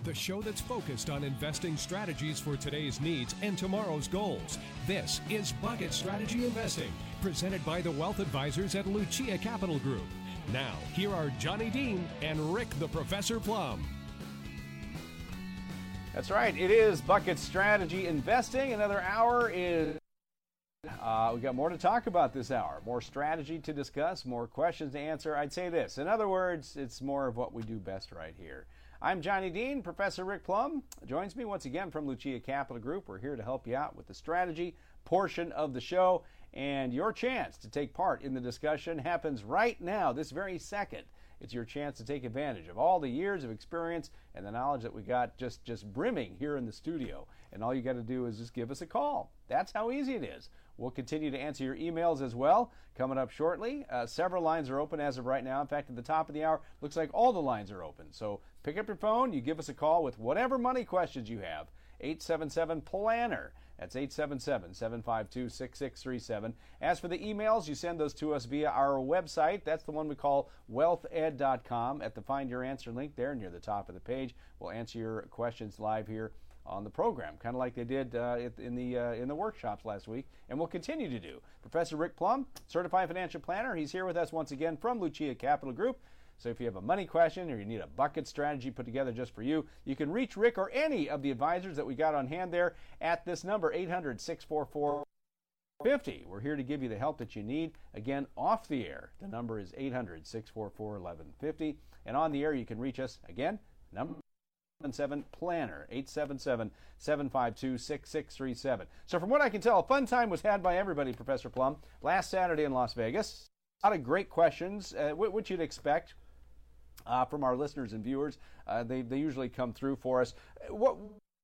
the show that's focused on investing strategies for today's needs and tomorrow's goals. This is Bucket Strategy Investing, presented by the wealth advisors at Lucia Capital Group. Now, here are Johnny Dean and Rick the Professor Plum. That's right. It is Bucket Strategy Investing. Another hour is... we got more to talk about this hour. More strategy to discuss, more questions to answer. I'd say this. In other words, it's more of what we do best right here. I'm Johnny Dean. Professor Rick Plum joins me once again from Lucia Capital Group. We're here to help you out with the strategy portion of the show. And your chance to take part in the discussion happens right now, this very second. It's your chance to take advantage of all the years of experience and the knowledge that we got just brimming here in the studio. And all you got to do is just give us a call. That's how easy it is. We'll continue to answer your emails as well coming up shortly. Several lines are open as of right now. In fact, at the top of the hour, looks like all the lines are open. So pick up your phone. You give us a call with whatever money questions you have. 877-PLANNER. That's 877-752-6637. As for the emails, you send those to us via our website. That's the one we call wealthed.com. At the Find Your Answer link there near the top of the page, we'll answer your questions live here on the program, kind of like they did in the workshops last week, and we'll continue to do. Professor Rick Plum, certified financial planner, he's here with us once again from Lucia Capital Group. So if you have a money question or you need a bucket strategy put together just for you, you can reach Rick or any of the advisors that we got on hand there at this number, 800-644-50. We're here to give you the help that you need. Again, off the air, the number is 800-644-1150. And on the air, you can reach us, again, number 877-PLANNER, 877-752-6637. So from what I can tell, a fun time was had by everybody, Professor Plum, last Saturday in Las Vegas. A lot of great questions, which you'd expect from our listeners and viewers. They usually come through for us. What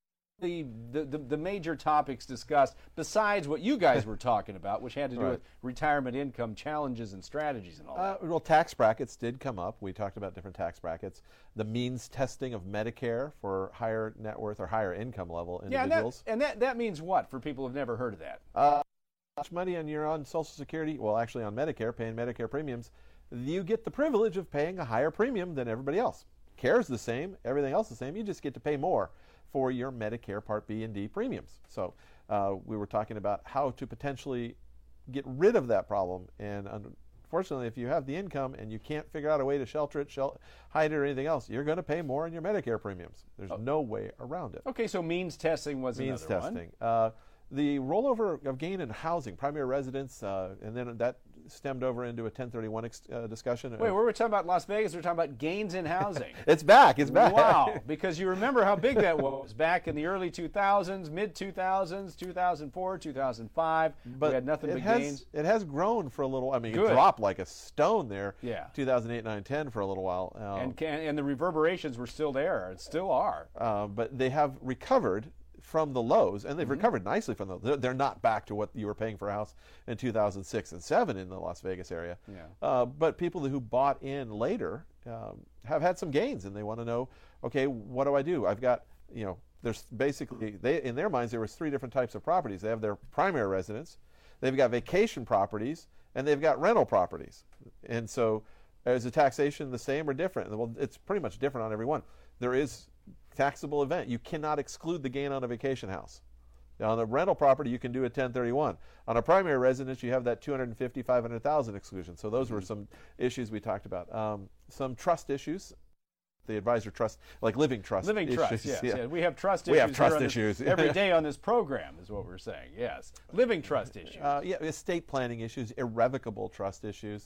the major topics discussed, besides what you guys were talking about, which had to do with retirement income challenges and strategies and all that? Well, tax brackets did come up. We talked about different tax brackets. The means testing of Medicare for higher net worth or higher income level individuals. Yeah, and that means what for people who've never heard of that? Much money and you're on Social Security, well, actually on Medicare, paying Medicare premiums, you get the privilege of paying a higher premium than everybody else. Care's the same, everything else the same. You just get to pay more for your Medicare Part B and D premiums. So we were talking about how to potentially get rid of that problem. And unfortunately, if you have the income and you can't figure out a way to shelter it, hide it, or anything else, you're going to pay more in your Medicare premiums. There's no way around it. Okay, so means testing was means another testing. one. The rollover of gain in housing, primary residence, and then that stemmed over into a 1031 discussion. Wait, were we talking about Las Vegas? We're talking about gains in housing. It's back. It's back. Wow, because you remember how big that was back in the early 2000s, mid-2000s, 2004, 2005. But we had nothing but gains. It has grown for a little. I mean, Good. It dropped like a stone there. Yeah. 2008, 9, 10 for a little while. And the reverberations were still there. And still are. But they have recovered from the lows, and they've recovered nicely from those. They're not back to what you were paying for a house in 2006 and 7 in the Las Vegas area. Yeah. But people who bought in later have had some gains, and they want to know, okay, what do I do? I've got, there's basically, in their minds, there was 3 different types of properties. They have their primary residence, they've got vacation properties, and they've got rental properties. And so is the taxation the same or different? Well, it's pretty much different on every one. There is taxable event. You cannot exclude the gain on a vacation house. Now, on a rental property, you can do a 1031. On a primary residence, you have that 250, 500,000 exclusion. So those were some issues we talked about. Some trust issues. The advisor trust, like living trust. Living issues. trust, yes. Yeah. Yeah. We have trust issues. We have trust issues every day on this program, is what we're saying. Yes, living trust issues. Estate planning issues, irrevocable trust issues.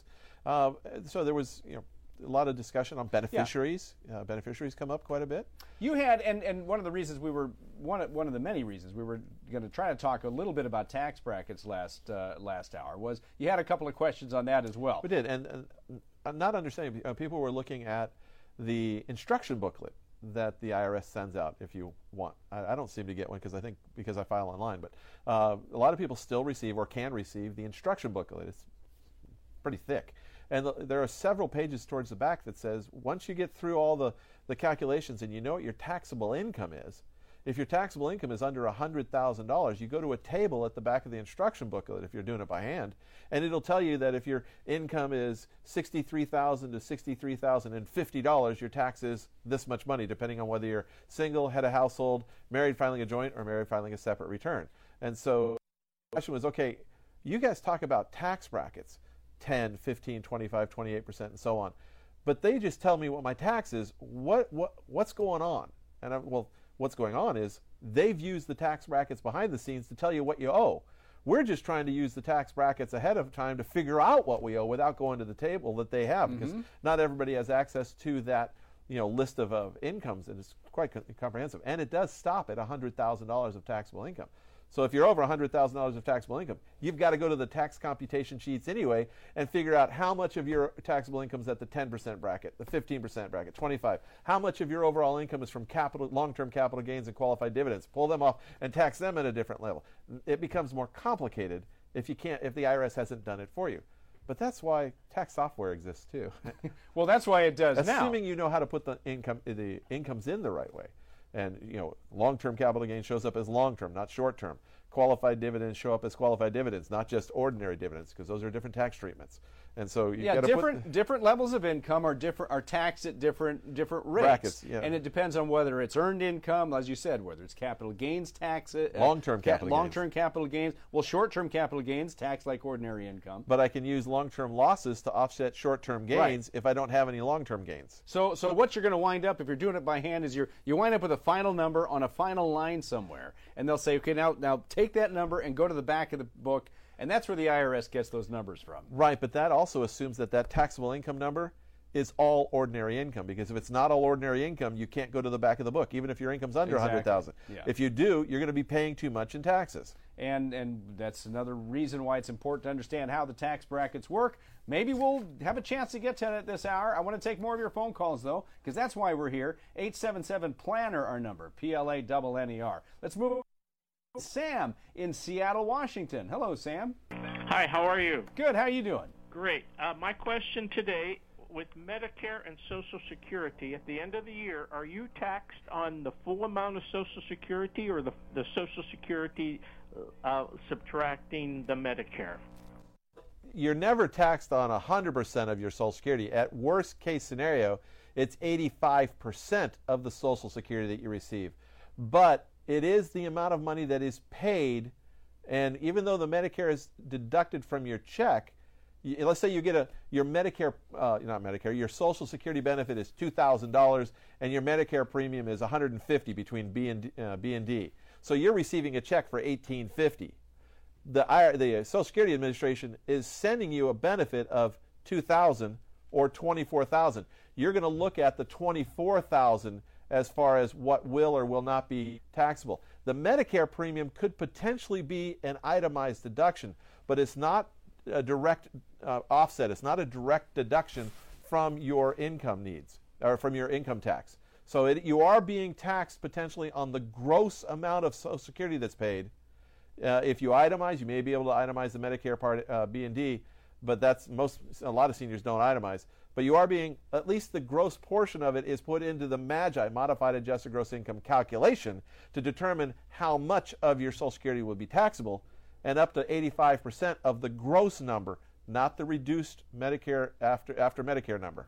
So there was, a lot of discussion on beneficiaries. Yeah. Beneficiaries come up quite a bit. You had, and one of the reasons one of the many reasons we were going to try to talk a little bit about tax brackets last hour was you had a couple of questions on that as well. We did, and I'm not understanding. People were looking at the instruction booklet that the IRS sends out if you want. I don't seem to get one because I file online, but a lot of people still receive or can receive the instruction booklet. It's pretty thick. And there are several pages towards the back that says once you get through all the calculations and you know what your taxable income is, if your taxable income is under $100,000, you go to a table at the back of the instruction booklet if you're doing it by hand, and it'll tell you that if your income is $63,000 to $63,050, your tax is this much money, depending on whether you're single, head of household, married filing a joint, or married filing a separate return. And so the question was, okay, you guys talk about tax brackets, 10, 15, 25, 28%, and so on. But they just tell me what my tax is. What's going on? And well, what's going on is they've used the tax brackets behind the scenes to tell you what you owe. We're just trying to use the tax brackets ahead of time to figure out what we owe without going to the table that they have, because not everybody has access to that list of incomes, and it's quite comprehensive. And it does stop at $100,000 of taxable income. So if you're over $100,000 of taxable income, you've got to go to the tax computation sheets anyway and figure out how much of your taxable income is at the 10% bracket, the 15% bracket, 25. How much of your overall income is from long-term capital gains and qualified dividends. Pull them off and tax them at a different level. It becomes more complicated if the IRS hasn't done it for you. But that's why tax software exists too. Well, that's why it does now. Assuming you know how to put the incomes in the right way. And long-term capital gain shows up as long-term, not short-term. Qualified dividends show up as qualified dividends, not just ordinary dividends, because those are different tax treatments. And so you got to different levels of income are taxed at different rates. Brackets, yeah. And it depends on whether it's earned income, as you said, whether it's capital gains tax, long-term capital gains. Well, short-term capital gains tax like ordinary income. But I can use long-term losses to offset short-term gains if I don't have any long-term gains. So what you're going to wind up, if you're doing it by hand, is you wind up with a final number on a final line somewhere, and they'll say, okay, now take that number and go to the back of the book. And that's where the IRS gets those numbers from. Right, but that also assumes that taxable income number is all ordinary income, because if it's not all ordinary income, you can't go to the back of the book, even if your income's under $100,000. Yeah. If you do, you're going to be paying too much in taxes. And that's another reason why it's important to understand how the tax brackets work. Maybe we'll have a chance to get to it this hour. I want to take more of your phone calls, though, because that's why we're here. 877-PLANNER, our number, PLANNER. Let's move on. Sam in Seattle, Washington. Hello, Sam. Hi, how are you? Good. How are you doing? Great. My question today, with Medicare and Social Security, at the end of the year, are you taxed on the full amount of Social Security or the Social Security subtracting the Medicare? You're never taxed on 100% of your Social Security. At worst case scenario, it's 85% of the Social Security that you receive. But it is the amount of money that is paid, and even though the Medicare is deducted from your check, let's say you get your Medicare, your Social Security benefit is $2,000, and your Medicare premium is $150 between B and D. So you're receiving a check for $1,850. The Social Security Administration is sending you a benefit of $2,000 or $24,000. You're going to look at the $24,000 as far as what will or will not be taxable. The Medicare premium could potentially be an itemized deduction, but it's not a direct offset. It's not a direct deduction from your income needs or from your income tax. So you are being taxed potentially on the gross amount of Social Security that's paid. If you itemize, you may be able to itemize the Medicare part B and D, but a lot of seniors don't itemize. But you are being, at least the gross portion of it is put into the MAGI, Modified Adjusted Gross Income calculation, to determine how much of your Social Security will be taxable, and up to 85% of the gross number, not the reduced Medicare after Medicare number.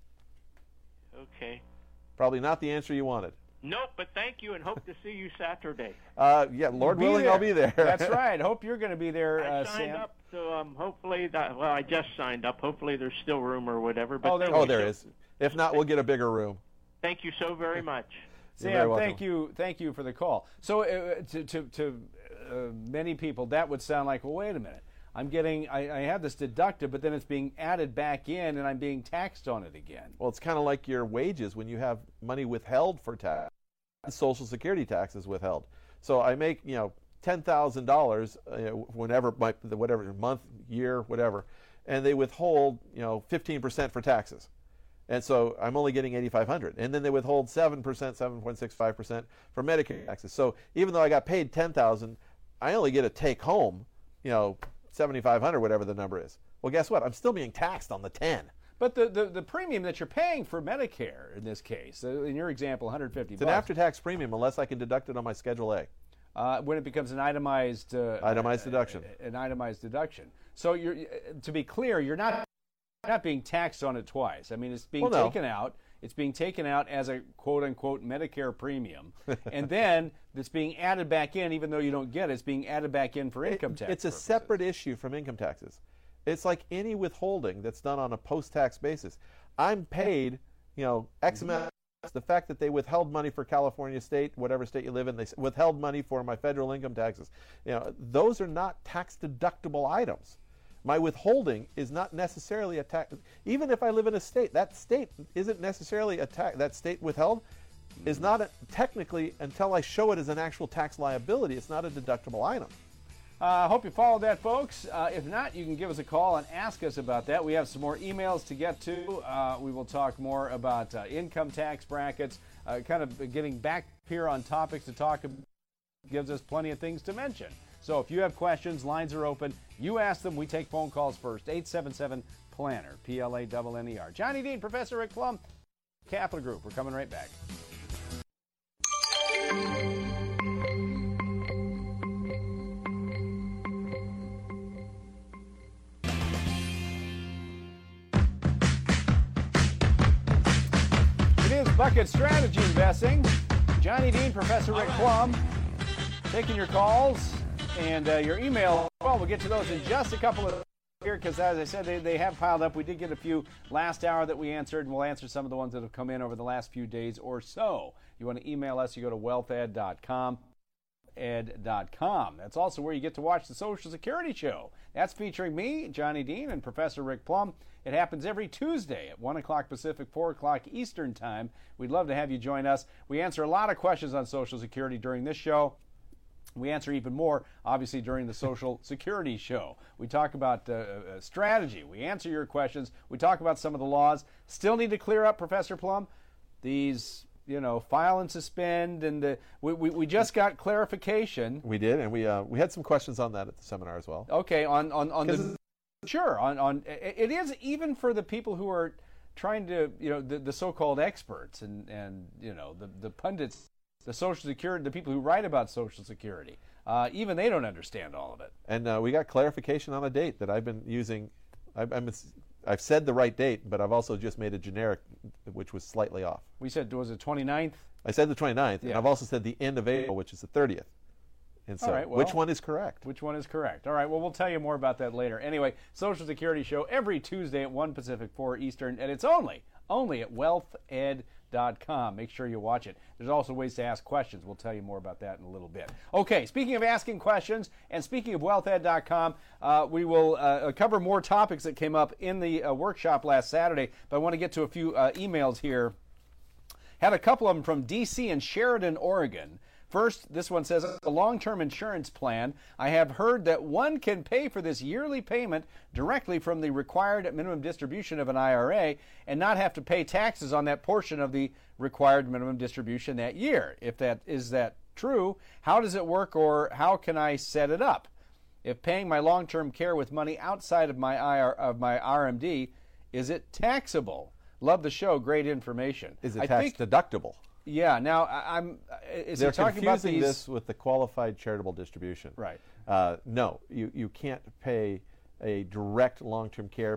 Okay. Probably not the answer you wanted. Nope, but thank you, and hope to see you Saturday. Yeah, Lord willing, I'll be there. That's right. Hope you're going to be there, I signed Sam. up, so hopefully I just signed up. Hopefully there's still room or whatever. But there is. If not, we'll get a bigger room. Thank you so very much. Sam, thank you for the call. So to many people, that would sound like, well, wait a minute. I have this deducted, but then it's being added back in, and I'm being taxed on it again. Well, it's kind of like your wages when you have money withheld for tax. Social Security tax is withheld. So I make $10,000 whenever whatever month, year, whatever, and they withhold 15% for taxes, and so I'm only getting $8,500, and then they withhold 7%, 7.65% for Medicare taxes. So even though I got paid $10,000, I only get a take home, $7,500, whatever the number is. Well, guess what? I'm still being taxed on the 10. But the premium that you're paying for Medicare in this case, in your example, $150. It's an after-tax premium unless I can deduct it on my Schedule A. When it becomes an itemized deduction. An itemized deduction. So to be clear, you're not being taxed on it twice. I mean, it's being taken out. It's being taken out as a quote-unquote Medicare premium, and then it's being added back in, even though you don't get it. It's being added back in for income tax It's a purposes. separate issue from income taxes. It's like any withholding that's done on a post-tax basis. I'm paid, X amount. The fact that they withheld money for California state, whatever state you live in, they withheld money for my federal income taxes. Those are not tax-deductible items. My withholding is not necessarily a tax. Even if I live in a state, that state isn't necessarily a tax. That state withheld is not technically, until I show it as an actual tax liability, it's not a deductible item. I hope you followed that, folks. If not, you can give us a call and ask us about that. We have some more emails to get to. We will talk more about income tax brackets, kind of getting back here on topics to talk about. Gives us plenty of things to mention. So if you have questions, lines are open. You ask them. We take phone calls first. 877-PLANNER, P-L-A-N-N-E-R. Johnny Dean, Professor Rick Plum, Capital Group. We're coming right back. It is Bucket Strategy Investing. Johnny Dean, Professor Rick Plum, taking your calls and your email. Well, we'll get to those in just a couple of here because, as I said, they have piled up. We did get a few last hour that we answered, and we'll answer some of the ones that have come in over the last few days or so. You want to email us, you go to wealthed.com. ed.com. That's also where you get to watch the Social Security Show. That's featuring me, Johnny Dean, and Professor Rick Plum. It happens every Tuesday at 1 o'clock Pacific, 4 o'clock Eastern Time. We'd love to have you join us. We answer a lot of questions on Social Security during this show. We answer even more, obviously, during the Social Security Show. We talk about strategy. We answer your questions. We talk about some of the laws. Still need to clear up, Professor Plum, these, file and suspend, and we just got clarification. We did, and we had some questions on that at the seminar as well. Okay, on the sure on it is even for the people who are trying to the so-called experts and the pundits. The Social Security, the people who write about Social Security, even they don't understand all of it. And we got clarification on a date that I've been using. I've said the right date, but I've also just made a generic, which was slightly off. We said, was it 29th? I said the 29th, yeah. And I've also said the end of April, which is the 30th. And so, which one is correct? Which one is correct? All right, well, we'll tell you more about that later. Anyway, Social Security Show every Tuesday at 1 Pacific, 4 Eastern, and it's only at wealthed.com. Make sure you watch it. There's also ways to ask questions. We'll tell you more about that in a little bit. Okay, speaking of asking questions and speaking of wealthed.com, we will cover more topics that came up in the workshop last Saturday, but I want to get to a few emails here. Had a couple of them from D.C. and Sheridan, Oregon. First, this one says, a long-term insurance plan. I have heard that one can pay for this yearly payment directly from the required minimum distribution of an IRA and not have to pay taxes on that portion of the required minimum distribution that year. If that is that true, how does it work, or how can I set it up? If paying my long-term care with money outside of my RMD, is it taxable? Love the show. Great information. Is it tax deductible? Yeah. Now, they're confusing this with the qualified charitable distribution. Right. No, you can't pay a direct long-term care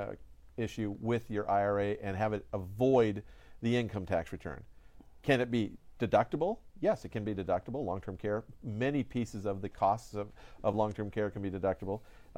issue with your IRA and have it avoid the income tax return. Can it be deductible? Yes, it can be deductible. Long-term care, many pieces of the costs of long-term care can be deductible.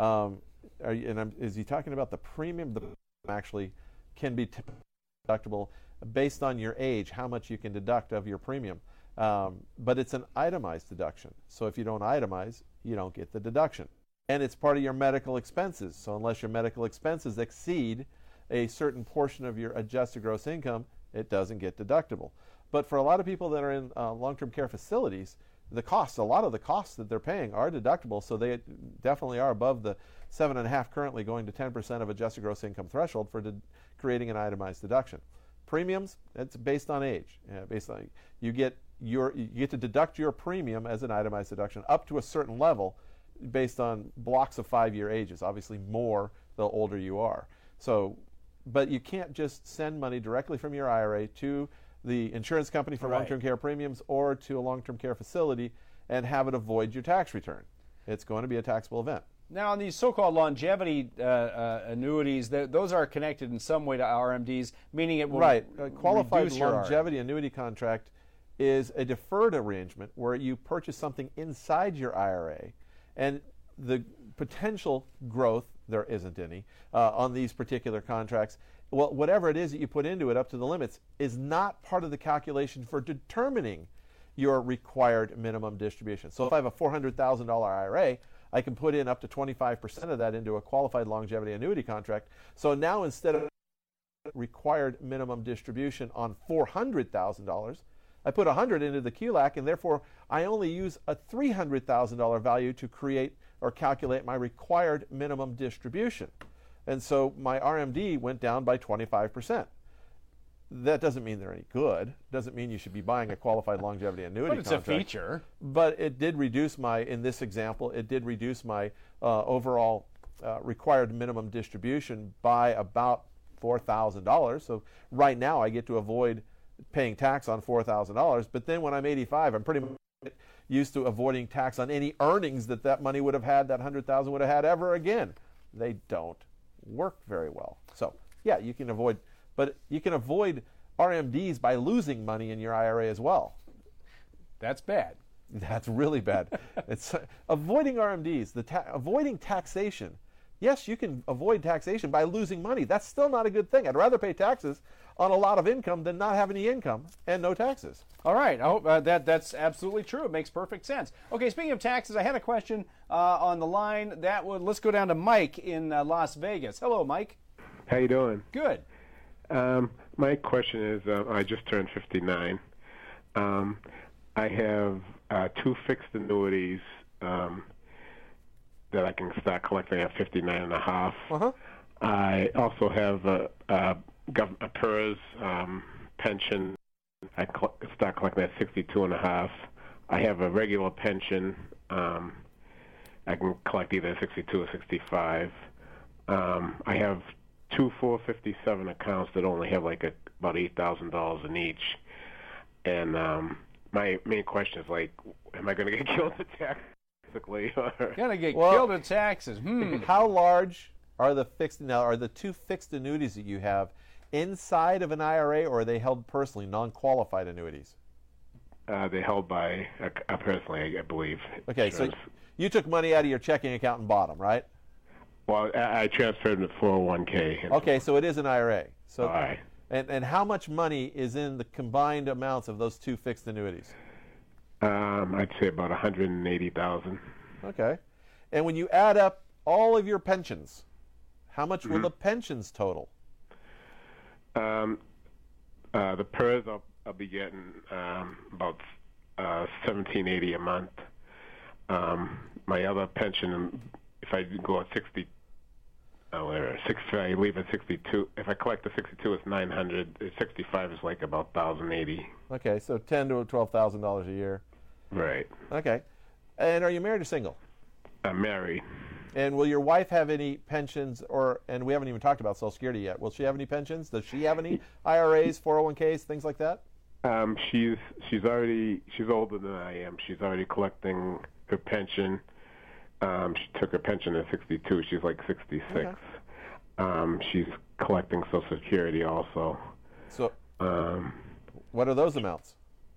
Is he talking about the premium? The actually can be deductible based on your age, how much you can deduct of your premium. But it's an itemized deduction. So if you don't itemize, you don't get the deduction. And it's part of your medical expenses. So unless your medical expenses exceed a certain portion of your adjusted gross income, it doesn't get deductible. But for a lot of people that are in long-term care facilities, a lot of the costs that they're paying are deductible, so they definitely are above the 7.5% currently going to 10% of adjusted gross income threshold for creating an itemized deduction. Premiums, it's based on age. Based on you get to deduct your premium as an itemized deduction up to a certain level based on blocks of 5-year ages. Obviously more the older you are. So but you can't just send money directly from your IRA to the insurance company for long-term care premiums or to a long-term care facility and have it avoid your tax return. It's going to be a taxable event. Now, on these so-called longevity annuities, those are connected in some way to RMDs, meaning it will a qualified reduce your longevity annuity contract is a deferred arrangement where you purchase something inside your IRA, and the potential growth, there isn't any, on these particular contracts. Well, whatever it is that you put into it up to the limits is not part of the calculation for determining your required minimum distribution. So if I have a $400,000 IRA, I can put in up to 25% of that into a qualified longevity annuity contract. So now instead of required minimum distribution on $400,000, I put $100 into the QLAC, and therefore I only use a $300,000 value to create or calculate my required minimum distribution. And so my RMD went down by 25%. That doesn't mean they're any good. Doesn't mean you should be buying a qualified longevity annuity contract. But it's a feature. But it did reduce my, in this example, it did reduce my overall required minimum distribution by about $4,000. So right now I get to avoid paying tax on $4,000. But then when I'm 85, I'm pretty much used to avoiding tax on any earnings that money would have had, that $100,000 would have had ever again. They don't work very well. So yeah, you can avoid. But you can avoid RMDs by losing money in your IRA as well. That's bad. That's really bad. It's avoiding RMDs, avoiding taxation. Yes, you can avoid taxation by losing money. That's still not a good thing. I'd rather pay taxes on a lot of income than not have any income and no taxes. All right. I hope that's absolutely true. It makes perfect sense. Okay, speaking of taxes, I had a question on the line. Let's go down to Mike in Las Vegas. Hello, Mike. How you doing? Good. My question is, I just turned 59. I have two fixed annuities that I can start collecting at 59 and a half. I also have a PERS pension. I start collecting at 62 and a half. I have a regular pension. I can collect either 62 or 65. I have two 457 accounts that only have like about $8,000 in each. And my main question is am I going to get killed in tax? Going to get killed in taxes. How large are the two fixed annuities that you have inside of an IRA, or are they held personally, non-qualified annuities? They're held by personally, I believe. Okay, so you took money out of your checking account and bought them, right? Well, I transferred them to 401k. Okay, so it is an IRA. So, all right. And how much money is in the combined amounts of those two fixed annuities? I'd say about $180,000. Okay. And when you add up all of your pensions, how much will the pensions total? The PERS I'll be getting about $1,780 a month. My other pension, if I go at 60, if I leave at 62, if I collect the 62, it's $900. 65 is like about $1,080. Okay, so $10,000 to $12,000 a year. Right. Okay. And are you married or single? I'm married. And will your wife have any pensions, and we haven't even talked about Social Security yet. Will she have any pensions? Does she have any IRAs, 401ks, things like that? She's older than I am. She's already collecting her pension. She took her pension at 62. She's like 66. Okay. She's collecting Social Security also. So, what are those amounts?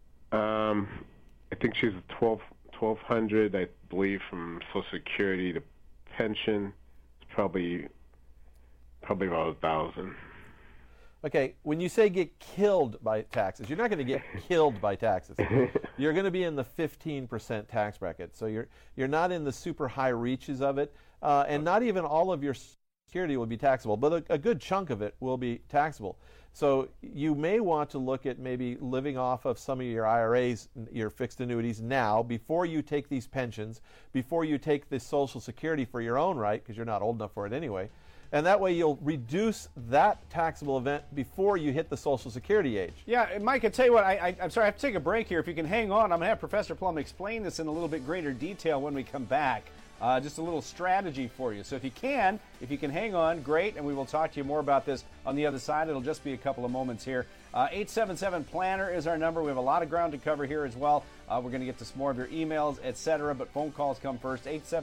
I think she's $1,200, I believe, from Social Security to pension. It's probably about $1,000. Okay, when you say get killed by taxes, you're not going to get killed by taxes. You're going to be in the 15% tax bracket. So you're not in the super high reaches of it, and not even all of your security will be taxable, but a good chunk of it will be taxable. So you may want to look at maybe living off of some of your IRAs, your fixed annuities now, before you take these pensions, before you take this Social Security for your own right, because you're not old enough for it anyway. And that way you'll reduce that taxable event before you hit the Social Security age. Yeah, Mike, I tell you what, I'm sorry, I have to take a break here. If you can hang on, I'm going to have Professor Plum explain this in a little bit greater detail when we come back. just a little strategy for you. So if you can hang on, great, and we will talk to you more about this on the other side. It'll just be a couple of moments here. 877-PLANNER is our number. We have a lot of ground to cover here as well. We're going to get to some more of your emails, etc., but phone calls come first.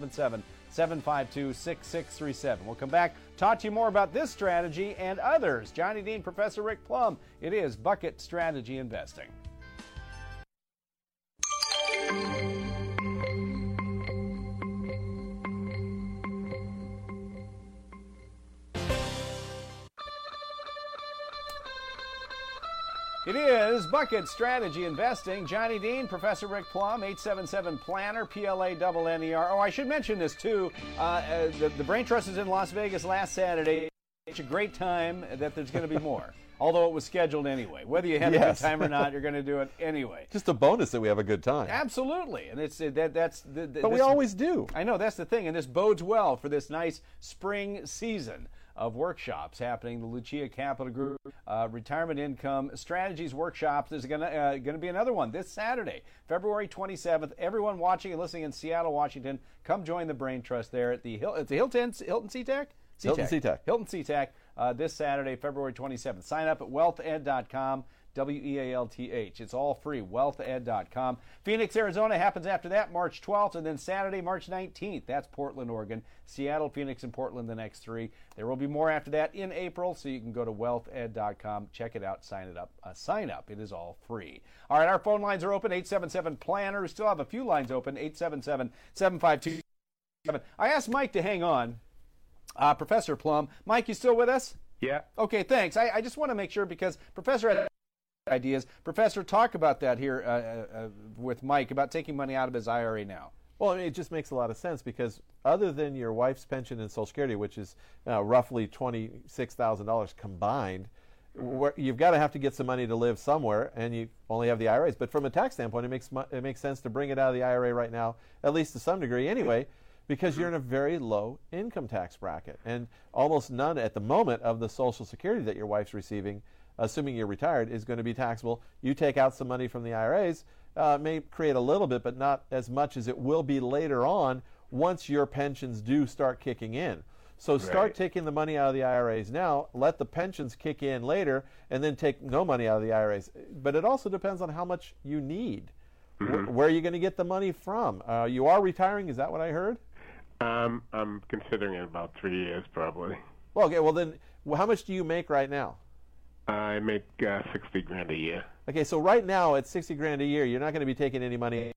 877-752-6637. We'll come back, talk to you more about this strategy and others. Johnny Dean, Professor Rick Plum. It is Bucket Strategy Investing. It is Bucket Strategy Investing. Johnny Dean, Professor Rick Plum, 877-PLANNER, PLANNER. Oh, I should mention this, too. The Brain Trust is in Las Vegas last Saturday. It's a great time that there's going to be more, although it was scheduled anyway. Whether you had a good time or not, you're going to do it anyway. Just a bonus that we have a good time. Absolutely. And But we always do. I know, that's the thing, and this bodes well for this nice spring season of workshops happening. The Lucia Capital Group Retirement Income Strategies Workshops. There's going to be another one this Saturday, February 27th. Everyone watching and listening in Seattle, Washington, come join the Brain Trust there at the Hilton SeaTac? Hilton SeaTac. Hilton SeaTac this Saturday, February 27th. Sign up at wealthed.com. WEALTH. It's all free, wealthed.com. Phoenix, Arizona happens after that, March 12th, and then Saturday, March 19th. That's Portland, Oregon. Seattle, Phoenix, and Portland, the next three. There will be more after that in April, so you can go to wealthed.com, check it out, sign up. It is all free. All right, our phone lines are open, 877-PLANNER. We still have a few lines open, 877-752. I asked Mike to hang on. Professor Plum. Mike, you still with us? Yeah. Okay, thanks. I just want to make sure because Professor had ideas. Professor, talk about that here with Mike about taking money out of his IRA now. Well, I mean, it just makes a lot of sense because other than your wife's pension and Social Security, which is roughly $26,000 combined, you've got to have to get some money to live somewhere, and you only have the IRAs. But from a tax standpoint, it makes sense to bring it out of the IRA right now, at least to some degree anyway, because you're in a very low income tax bracket. And almost none at the moment of the Social Security that your wife's receiving, assuming you're retired, is going to be taxable. You take out some money from the IRAs, may create a little bit, but not as much as it will be later on once your pensions do start kicking in. So start taking the money out of the IRAs now, let the pensions kick in later, and then take no money out of the IRAs. But it also depends on how much you need. Where are you going to get the money from? You are retiring, is that what I heard? I'm considering it about 3 years probably. Well, okay, well then, how much do you make right now? I make $60,000 a year. Okay, so right now at $60,000 a year, you're not going to be taking any money.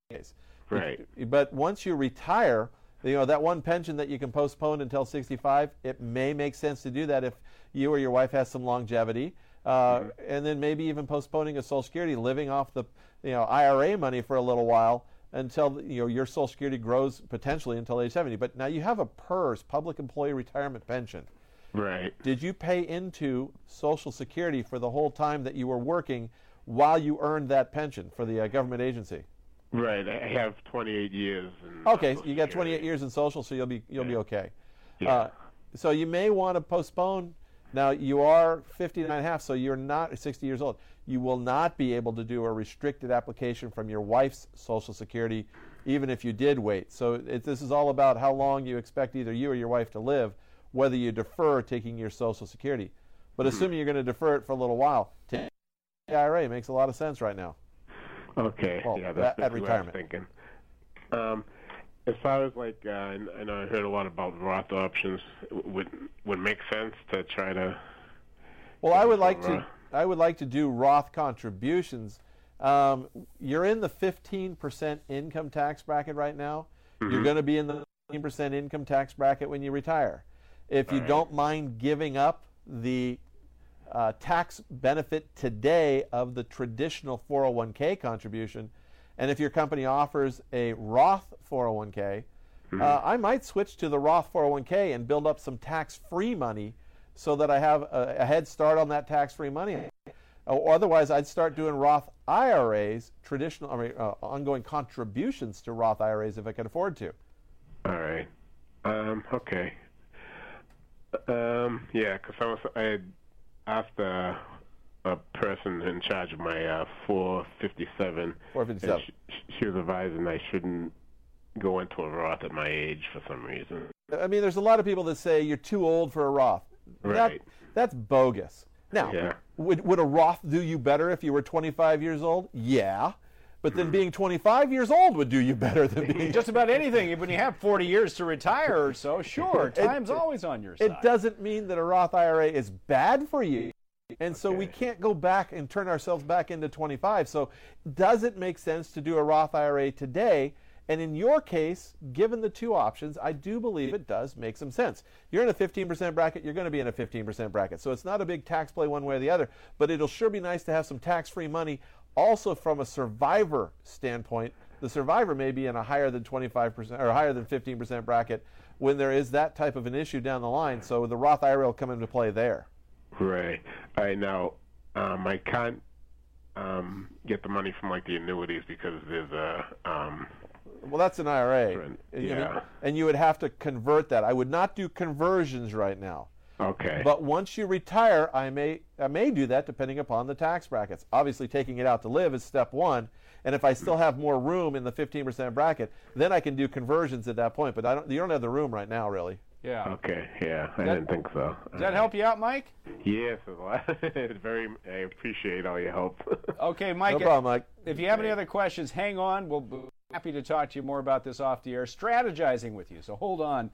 Right. But once you retire, that one pension that you can postpone until 65, it may make sense to do that if you or your wife has some longevity, and then maybe even postponing a Social Security, living off the IRA money for a little while until your Social Security grows potentially until age 70. But now you have a PERS, Public Employee Retirement Pension. Right. Did you pay into Social Security for the whole time that you were working while you earned that pension for the government agency? Right. I have 28 years. Okay, you got 28 years in Social, so you'll be okay. Yeah. So you may want to postpone. Now you are 59 and a half, so you're not 60 years old. You will not be able to do a restricted application from your wife's Social Security, even if you did wait. So this is all about how long you expect either you or your wife to live, whether you defer taking your Social Security. But assuming you're going to defer it for a little while, the IRA makes a lot of sense right now. Okay. Well, yeah, that's at retirement. What I was thinking. As far as I know I heard a lot about Roth options. Would make sense to try to. Well, I would like to do Roth contributions. You're in the 15% income tax bracket right now. You're going to be in the 15% income tax bracket when you retire. If you don't mind giving up the tax benefit today of the traditional 401k contribution, and if your company offers a Roth 401k, I might switch to the Roth 401k and build up some tax-free money so that I have a head start on that tax-free money. Or otherwise, I'd start doing Roth IRAs, ongoing contributions to Roth IRAs if I could afford to. All right. Okay. Yeah, because I had asked a person in charge of my 457. 457. She was advising I shouldn't go into a Roth at my age for some reason. I mean, there's a lot of people that say you're too old for a Roth. Right. That's bogus. Now, Yeah. would a Roth do you better if you were 25 years old? Yeah. But then being 25 years old would do you better than being... Just about anything. When you have 40 years to retire or so, sure, time's always on your side. It doesn't mean that a Roth IRA is bad for you. And so we can't go back and turn ourselves back into 25. So does it make sense to do a Roth IRA today? And in your case, given the two options, I do believe it does make some sense. You're in a 15% bracket, you're going to be in a 15% bracket. So it's not a big tax play one way or the other, but it'll sure be nice to have some tax-free money. Also from a survivor standpoint, the survivor may be in a higher than 25% or higher than 15% bracket when there is that type of an issue down the line. So the Roth IRA will come into play there. Right. All right. Now, I can't get the money from like the annuities because there's a well, that's an IRA. Yeah. And you would have to convert that. I would not do conversions right now. Okay. But once you retire, I may do that depending upon the tax brackets. Obviously, taking it out to live is step one. And if I still have more room in the 15% bracket, then I can do conversions at that point. But you don't have the room right now, really. Yeah. Okay. Yeah, I didn't think so. Does that help you out, Mike? Yes, a lot. I appreciate all your help. Okay, Mike. No problem, Mike. If you have any other questions, hang on. We'll be happy to talk to you more about this off the air, strategizing with you. So hold on.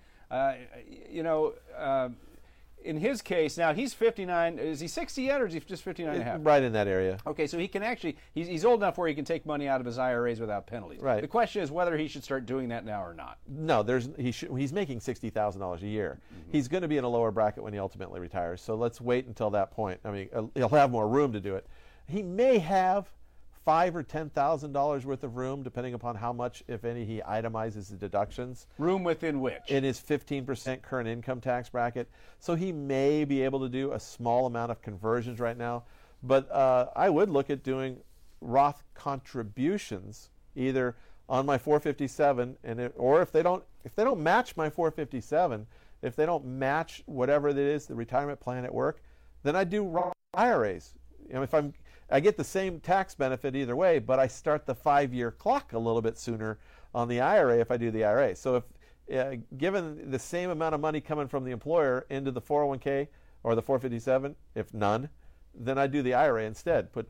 In his case, now he's 59. Is he 60 yet, or is he just 59 and a half? Right in that area. Okay, so he can actually, he's old enough where he can take money out of his IRAs without penalties. Right. The question is whether he should start doing that now or not. No, he's making $60,000 a year. Mm-hmm. He's going to be in a lower bracket when he ultimately retires. So let's wait until that point. I mean, he'll have more room to do it. He may have $5,000 or $10,000 worth of room, depending upon how much, if any, he itemizes the deductions. Room within which? In his 15% current income tax bracket. So he may be able to do a small amount of conversions right now. But I would look at doing Roth contributions either on my 457, or if they don't match my 457, if they don't match whatever it is, the retirement plan at work, then I do Roth IRAs. If I get the same tax benefit either way, but I start the 5-year clock a little bit sooner on the IRA if I do the IRA. So if given the same amount of money coming from the employer into the 401k or the 457, if none, then I do the IRA instead. Put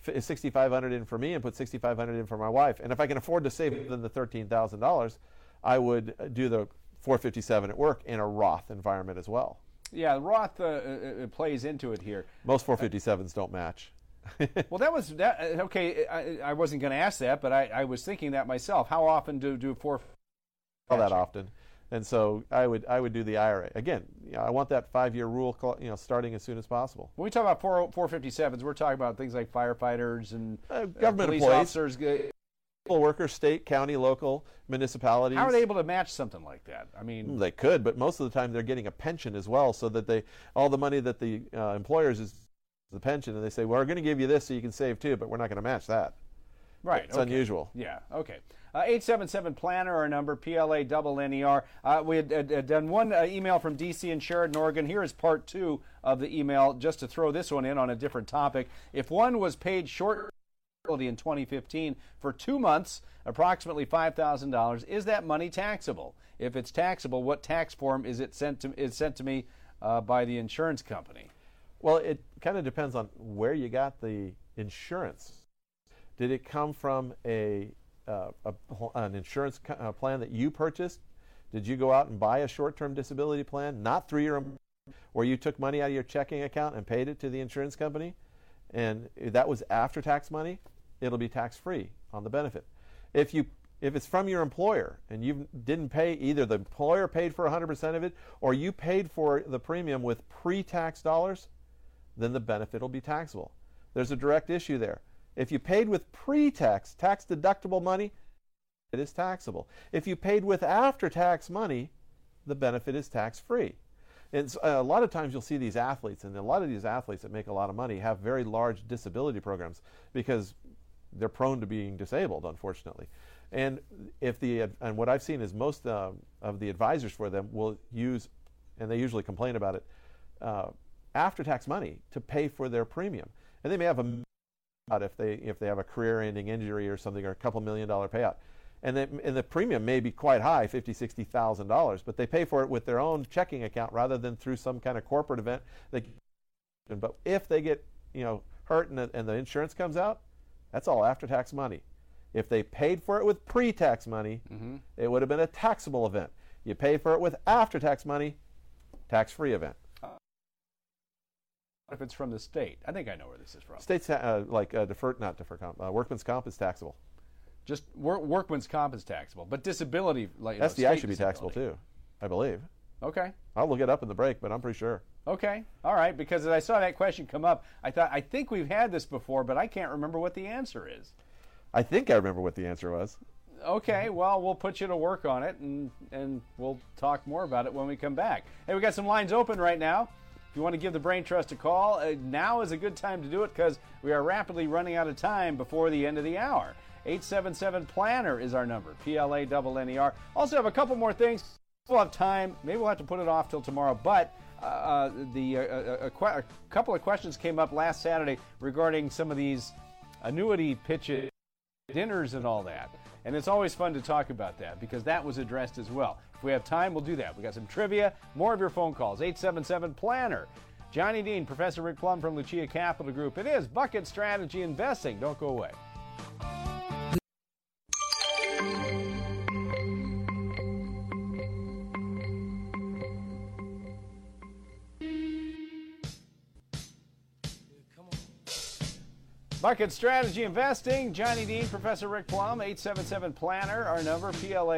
$6,500 in for me and put $6,500 in for my wife. And if I can afford to save than the $13,000, I would do the 457 at work in a Roth environment as well. Yeah, Roth plays into it here. Most 457s don't match. Well, okay. I wasn't going to ask that, but I was thinking that myself. How often do 4? Not that often, and so I would do the IRA again. I want that 5-year rule, starting as soon as possible. When we talk about 457s, we're talking about things like firefighters and government police employees, officers, workers, state, county, local, municipalities. How are they able to match something like that? I mean, they could, but most of the time they're getting a pension as well, so that all the money that the employers is the pension, and they say, well, we're going to give you this so you can save too, but we're not going to match that. Right. It's unusual. Yeah, okay. 877-PLANNER, our number, PLANNER. We had done one email from D.C. and Sheridan, Oregon. Here is part 2 of the email, just to throw this one in on a different topic. If one was paid short in 2015 for 2 months, approximately $5,000, is that money taxable? If it's taxable, what tax form is sent to me by the insurance company? Well, it kind of depends on where you got the insurance. Did it come from an insurance plan that you purchased? Did you go out and buy a short-term disability plan, not through your employer, where you took money out of your checking account and paid it to the insurance company? And if that was after-tax money, it'll be tax-free on the benefit. If it's from your employer and you didn't pay, either the employer paid for 100% of it or you paid for the premium with pre-tax dollars, then the benefit will be taxable. There's a direct issue there. If you paid with pre-tax, tax-deductible money, it is taxable. If you paid with after-tax money, the benefit is tax-free. And a lot of times you'll see these athletes, and a lot of these athletes that make a lot of money have very large disability programs because they're prone to being disabled, unfortunately. And what I've seen is most of the advisors for them will use, and they usually complain about it, after-tax money to pay for their premium. And they may have if they have a career-ending injury or something, or a couple $1 million payout. and the premium may be quite high, $50,000, $60,000, but they pay for it with their own checking account rather than through some kind of corporate event. But if they get hurt and the insurance comes out, that's all after-tax money. If they paid for it with pre-tax money, it would have been a taxable event. You pay for it with after-tax money, tax-free event. If it's from the state, I think I know where this is from. States like workman's comp is taxable. Just workman's comp is taxable, but disability, like SDI should be taxable too, I believe. Okay. I'll look it up in the break, but I'm pretty sure. Okay. All right. Because as I saw that question come up, I think we've had this before, but I can't remember what the answer is. I think I remember what the answer was. Okay. Well, we'll put you to work on it, and we'll talk more about it when we come back. Hey, we got some lines open right now. If you want to give the Brain Trust a call, now is a good time to do it because we are rapidly running out of time before the end of the hour. 877-PLANNER is our number, PLANNER. Also have a couple more things. We'll have time. Maybe we'll have to put it off till tomorrow. But a couple of questions came up last Saturday regarding some of these annuity pitches, dinners and all that. And it's always fun to talk about that because that was addressed as well. If we have time, we'll do that. We got some trivia, more of your phone calls, 877-PLANNER. Johnny Dean, Professor Rick Plum from Lucia Capital Group. It is Bucket Strategy Investing. Don't go away. Bucket Strategy Investing, Johnny Dean, Professor Rick Plum, 877-PLANNER, our number,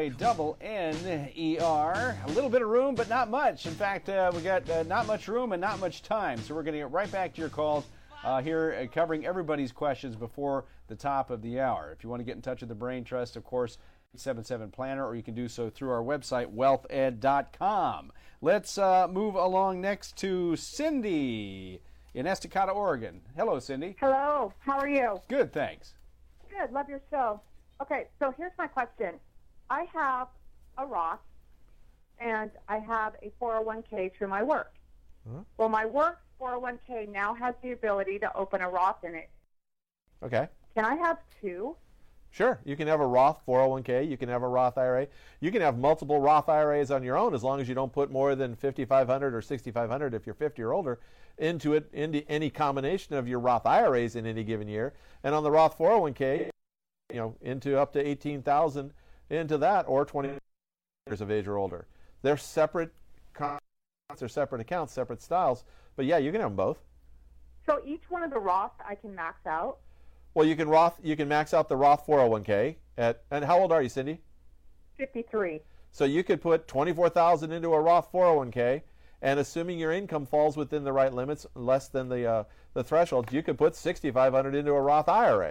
PLANNER. A little bit of room, but not much. In fact, we got not much room and not much time, so we're going to get right back to your calls here, covering everybody's questions before the top of the hour. If you want to get in touch with the Brain Trust, of course, 877-PLANNER, or you can do so through our website, wealthed.com. Let's move along next to Cindy in Estacada, Oregon. Hello, Cindy. Hello. How are you? Good, thanks. Good. Love your show. Okay, so here's my question. I have a Roth, and I have a 401k through my work. Well, my work 401k now has the ability to open a Roth in it. Okay. Can I have two? Sure. You can have a Roth 401k. You can have a Roth IRA. You can have multiple Roth IRAs on your own as long as you don't put more than $5,500 or $6,500 if you're 50 or older into any combination of your Roth IRAs in any given year. And on the Roth 401k, into up to $18,000 into that, or 20 years of age or older. They're separate accounts, separate styles. But yeah, you can have them both. So each one of the Roths I can max out? Well, you can max out the Roth 401k and how old are you, Cindy? 53. So you could put $24,000 into a Roth 401k, and assuming your income falls within the right limits, less than the threshold, you could put $6,500 into a Roth IRA.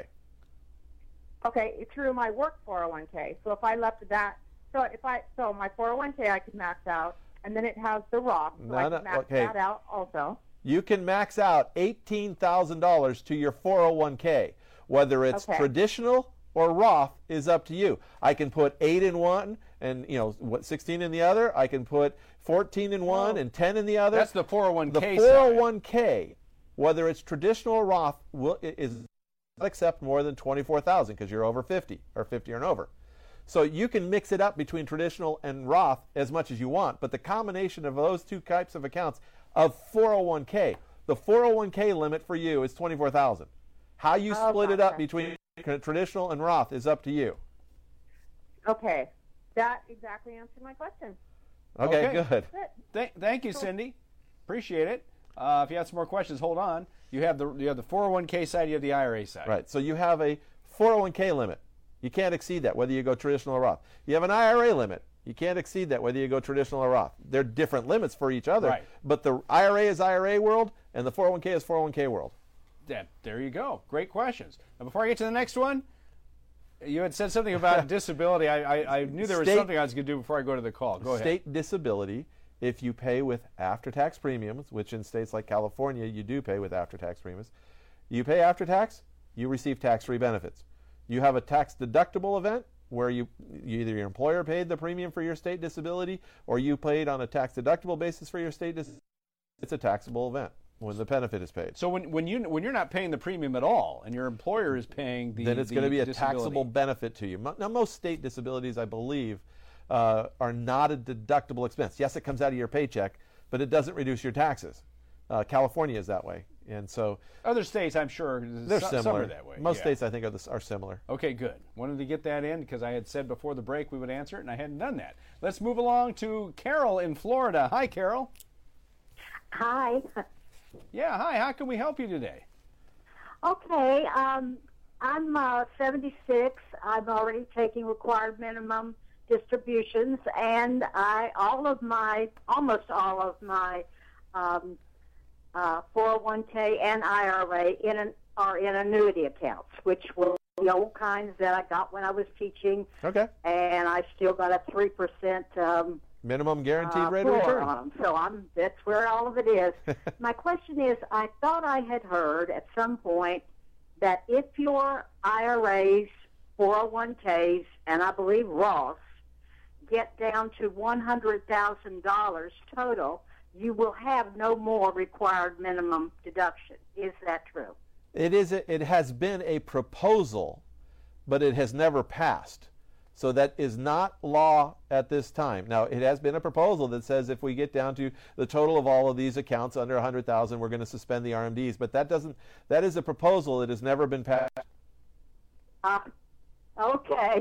Okay, through my work 401k. So if I left that, so my 401k I could max out, and then it has the Roth, so I can max that out also. You can max out $18,000 to your 401k. Whether it's traditional or Roth is up to you. I can put 8 in one and 16 in the other. I can put 14 in one and 10 in the other. That's the 401k. The 401k, whether it's traditional or Roth, is not accept more than $24,000 because you're over 50 or 50 and over. So you can mix it up between traditional and Roth as much as you want, but the combination of those two types of accounts of 401k, the 401k limit for you is $24,000. How you split it up between traditional and Roth is up to you. Okay. That exactly answered my question. Okay. Good. Thank you, Cindy. Appreciate it. If you have some more questions, hold on. You have the 401k side, you have the IRA side. Right. So you have a 401k limit. You can't exceed that whether you go traditional or Roth. You have an IRA limit. You can't exceed that whether you go traditional or Roth. They're different limits for each other. Right. But the IRA is IRA world, and the 401k is 401k world. There you go. Great questions. Now, before I get to the next one, you had said something about disability. I knew there was something I was going to do before I go to the call. Go ahead. State disability, if you pay with after-tax premiums, which in states like California you do pay with after-tax premiums, you pay after tax, you receive tax-free benefits. You have a tax-deductible event where either your employer paid the premium for your state disability or you paid on a tax-deductible basis for your state disability. It's a taxable event. when the benefit is paid. So when you're not paying the premium at all, and your employer is paying then it's going to be a disability. taxable benefit to you. Now, most state disabilities, I believe, are not a deductible expense. Yes, it comes out of your paycheck, but it doesn't reduce your taxes. California is that way, and so other states, I'm sure, they're similar. Some are that way. Most states, I think, are similar. Okay, good. Wanted to get that in because I had said before the break we would answer it, and I hadn't done that. Let's move along to Carol in Florida. Hi, Carol. Hi. Yeah, hi. How can we help you today? Okay, I'm 76. I'm already taking required minimum distributions, and almost all of my 401k and IRA are in annuity accounts, which were the old kinds that I got when I was teaching. Okay. And I still got a 3% minimum guaranteed rate of return. On them. So that's where all of it is. My question is, I thought I had heard at some point that if your IRAs, 401ks, and I believe Roths get down to $100,000 total, you will have no more required minimum deduction. Is that true? It is. It has been a proposal, but it has never passed. So that is not law at this time. Now, it has been a proposal that says if we get down to the total of all of these accounts under 100,000, we're going to suspend the RMDs. But that doesn't. That is a proposal that has never been passed. Okay,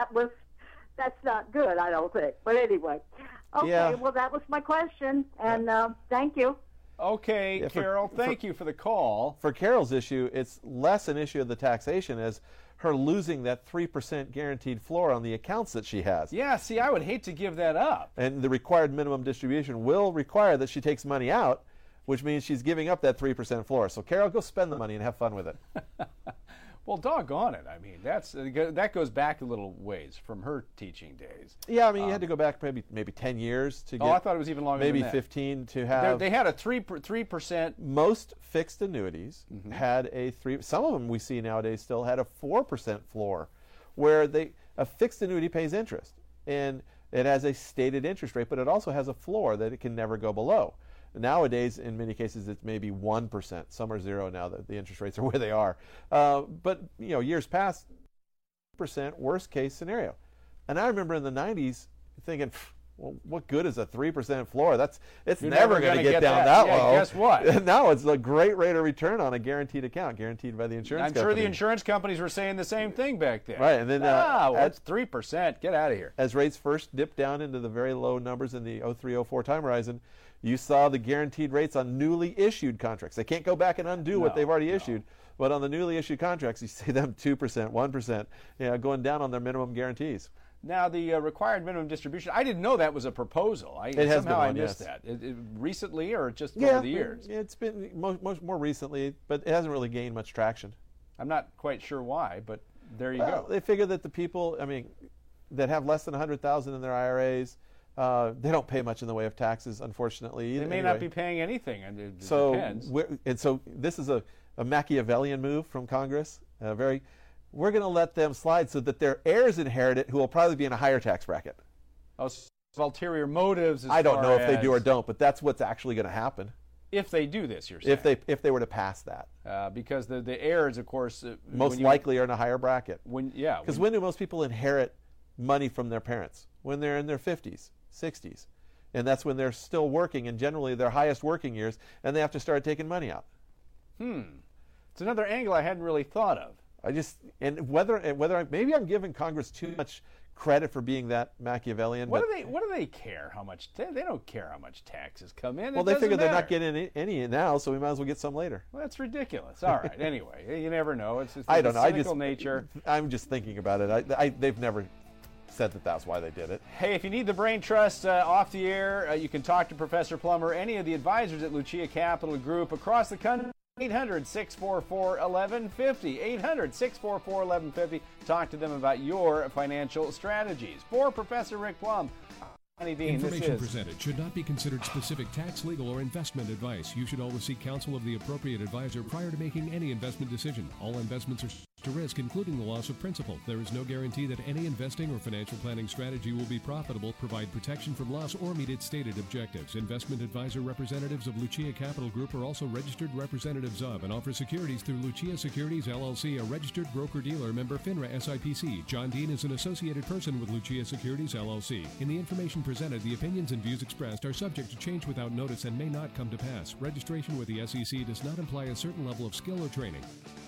that's not good, I don't think. But anyway, okay. Yeah. Well, that was my question, and thank you. Okay, yeah, Carol, thank you for the call. For Carol's issue, it's less an issue of the taxation as her losing that 3% guaranteed floor on the accounts that she has. Yeah, see, I would hate to give that up. And the required minimum distribution will require that she takes money out, which means she's giving up that 3% floor. So, Carol, go spend the money and have fun with it. Well, doggone it. I mean, that goes back a little ways from her teaching days. Yeah, I mean, you had to go back maybe 10 years to get. Oh, I thought it was even longer maybe than that. 15 to have. They had a 3%. Most fixed annuities had a 3. Some of them we see nowadays still had a 4% floor, where a fixed annuity pays interest, and it has a stated interest rate, but it also has a floor that it can never go below. Nowadays, in many cases, it's maybe 1%. Some are 0 now that the interest rates are where they are. But years past, 3% worst case scenario. And I remember in the 90s thinking, well, what good is a 3% floor? It's never going to get down that low. Guess what? Now it's a great rate of return on a guaranteed account, guaranteed by the insurance company. I'm sure the insurance companies were saying the same thing back then. Right, and then it's 3%. Get out of here. As rates first dipped down into the very low numbers in the 03-04 time horizon, you saw the guaranteed rates on newly issued contracts. They can't go back and undo what they've already issued. But on the newly issued contracts, you see them 2%, 1%, going down on their minimum guarantees. Now, the required minimum distribution, I didn't know that was a proposal. Somehow I missed that. Recently or just over the years? It's been more recently, but it hasn't really gained much traction. I'm not quite sure why, but there you go. They figure that the people, that have less than $100,000 in their IRAs, they don't pay much in the way of taxes, unfortunately. They may not be paying anything, and it depends. So this is a Machiavellian move from Congress. We're going to let them slide so that their heirs inherit it, who will probably be in a higher tax bracket. Oh, ulterior motives. I don't know if they do or don't, but that's what's actually going to happen. If they do this, you're saying. If they were to pass that. Because the heirs, of course, most likely are in a higher bracket. Because when do most people inherit money from their parents? When they're in their 50s, 60s. And that's when they're still working, and generally their highest working years, and they have to start taking money out. It's another angle I hadn't really thought of. Maybe I'm giving Congress too much credit for being that Machiavellian. What do they care how much? They don't care how much taxes come in. Well, they figure they're not getting any now, so we might as well get some later. Well, that's ridiculous. All right. Anyway, you never know. It's I don't know. Cynical nature. I'm just thinking about it. They've never said that that's why they did it. Hey, if you need the brain trust off the air, you can talk to Professor Plummer, any of the advisors at Lucia Capital Group across the country. 800-644-1150. 800-644-1150. Talk to them about your financial strategies. For Professor Rick Plum, Information presented should not be considered specific tax, legal, or investment advice. You should always seek counsel of the appropriate advisor prior to making any investment decision. All investments are to risk, including the loss of principal. There is no guarantee that any investing or financial planning strategy will be profitable, provide protection from loss, or meet its stated objectives. Investment advisor representatives of Lucia Capital Group are also registered representatives of and offer securities through Lucia Securities LLC, a registered broker-dealer, member FINRA SIPC. John Dean is an associated person with Lucia Securities LLC. In the information presented, the opinions and views expressed are subject to change without notice and may not come to pass. Registration with the SEC does not imply a certain level of skill or training.